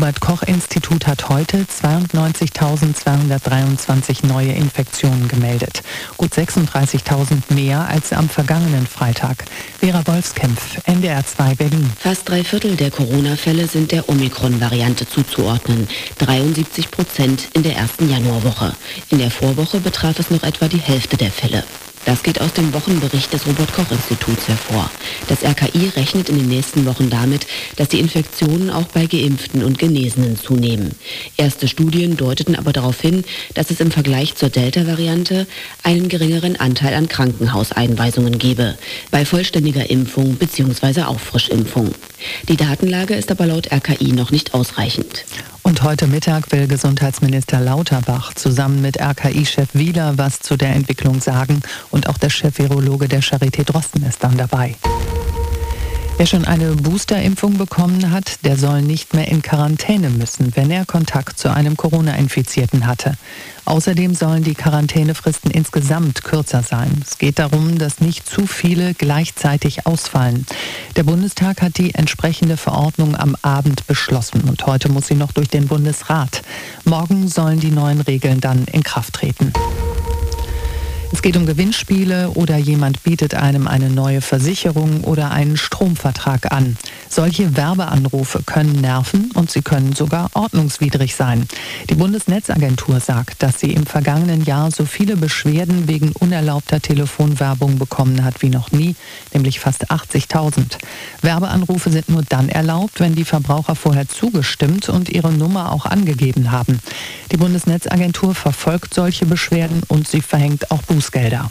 Robert-Koch-Institut hat heute 92.223 neue Infektionen gemeldet. Gut 36.000 mehr als am vergangenen Freitag. Vera Wolfskämpf, NDR 2 Berlin. Fast 3/4 der Corona-Fälle sind der Omikron-Variante zuzuordnen. 73% in der ersten Januarwoche. In der Vorwoche betraf es noch etwa die Hälfte der Fälle. Das geht aus dem Wochenbericht des Robert-Koch-Instituts hervor. Das RKI rechnet in den nächsten Wochen damit, dass die Infektionen auch bei Geimpften und Genesenen zunehmen. Erste Studien deuteten aber darauf hin, dass es im Vergleich zur Delta-Variante einen geringeren Anteil an Krankenhauseinweisungen gebe, bei vollständiger Impfung bzw. Auffrischimpfung. Die Datenlage ist aber laut RKI noch nicht ausreichend. Und heute Mittag will Gesundheitsminister Lauterbach zusammen mit RKI-Chef Wieler was zu der Entwicklung sagen. Und auch der Chef-Virologe der Charité Drosten ist dann dabei. Wer schon eine Boosterimpfung bekommen hat, der soll nicht mehr in Quarantäne müssen, wenn er Kontakt zu einem Corona-Infizierten hatte. Außerdem sollen die Quarantänefristen insgesamt kürzer sein. Es geht darum, dass nicht zu viele gleichzeitig ausfallen. Der Bundestag hat die entsprechende Verordnung am Abend beschlossen und heute muss sie noch durch den Bundesrat. Morgen sollen die neuen Regeln dann in Kraft treten. Es geht um Gewinnspiele oder jemand bietet einem eine neue Versicherung oder einen Stromvertrag an. Solche Werbeanrufe können nerven und sie können sogar ordnungswidrig sein. Die Bundesnetzagentur sagt, dass sie im vergangenen Jahr so viele Beschwerden wegen unerlaubter Telefonwerbung bekommen hat wie noch nie, nämlich fast 80.000. Werbeanrufe sind nur dann erlaubt, wenn die Verbraucher vorher zugestimmt und ihre Nummer auch angegeben haben. Die Bundesnetzagentur verfolgt solche Beschwerden und sie verhängt auch Bußgelder.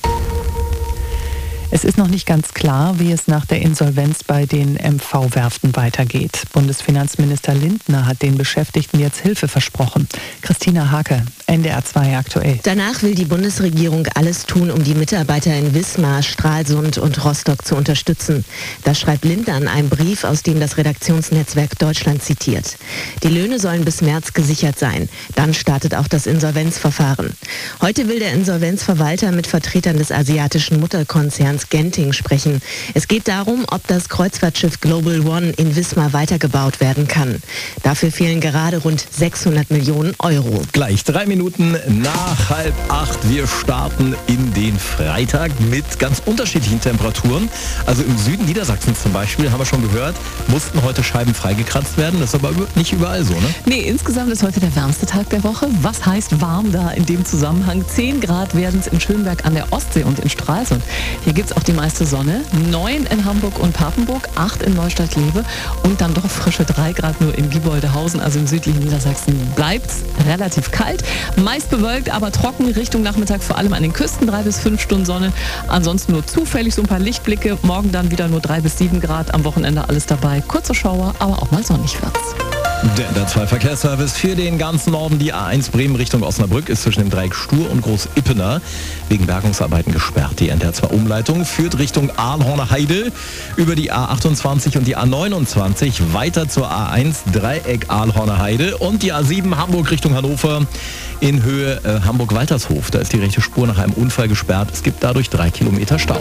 Es ist noch nicht ganz klar, wie es nach der Insolvenz bei den MV-Werften weitergeht. Bundesfinanzminister Lindner hat den Beschäftigten jetzt Hilfe versprochen. Christina Hake, NDR 2 aktuell. Danach will die Bundesregierung alles tun, um die Mitarbeiter in Wismar, Stralsund und Rostock zu unterstützen. Das schreibt Lindner in einem Brief, aus dem das Redaktionsnetzwerk Deutschland zitiert. Die Löhne sollen bis März gesichert sein. Dann startet auch das Insolvenzverfahren. Heute will der Insolvenzverwalter mit Vertretern des asiatischen Mutterkonzerns Genting sprechen. Es geht darum, ob das Kreuzfahrtschiff Global One in Wismar weitergebaut werden kann. Dafür fehlen gerade rund 600 Millionen Euro. Gleich 3 Minuten nach 7:30. Wir starten in den Freitag mit ganz unterschiedlichen Temperaturen. Also im Süden Niedersachsens zum Beispiel, haben wir schon gehört, mussten heute Scheiben freigekratzt werden. Das ist aber nicht überall so, ne? Nee, insgesamt ist heute der wärmste Tag der Woche. Was heißt warm da in dem Zusammenhang? 10 Grad werden es in Schönberg an der Ostsee und in Stralsund. Hier gibt es auch die meiste Sonne. 9 in Hamburg und Papenburg, 8 in Neustadt-Lewe und dann doch frische 3 Grad nur in Gieboldehausen, also im südlichen Niedersachsen bleibt es relativ kalt. Meist bewölkt, aber trocken, Richtung Nachmittag vor allem an den Küsten 3 bis 5 Stunden Sonne. Ansonsten nur zufällig so ein paar Lichtblicke. Morgen dann wieder nur 3 bis 7 Grad, am Wochenende alles dabei. Kurze Schauer, aber auch mal sonnig wird's. Der NDR 2 Verkehrsservice für den ganzen Norden. Die A1 Bremen Richtung Osnabrück ist zwischen dem Dreieck Stur und Groß-Ippener wegen Bergungsarbeiten gesperrt. Die NDR 2 Umleitung führt Richtung Ahlhorner Heide über die A28 und die A29 weiter zur A1 Dreieck Ahlhorner Heide und die A7 Hamburg Richtung Hannover in Höhe Hamburg-Waltershof. Da ist die rechte Spur nach einem Unfall gesperrt. Es gibt dadurch 3 Kilometer Stau.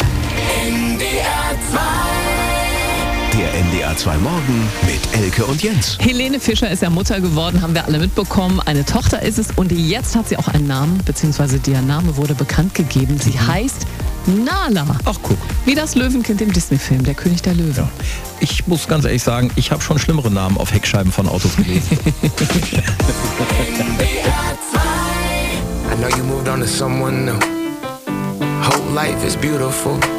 Der NDR 2 Morgen mit Elke und Jens. Helene Fischer ist ja Mutter geworden, haben wir alle mitbekommen. Eine Tochter ist es und jetzt hat sie auch einen Namen, beziehungsweise der Name wurde bekannt gegeben. Sie heißt Nala. Ach, guck. Wie das Löwenkind im Disney-Film, der König der Löwen. Ja. Ich muss ganz ehrlich sagen, ich habe schon schlimmere Namen auf Heckscheiben von Autos gelesen. I know you moved on to someone new. Whole life is beautiful.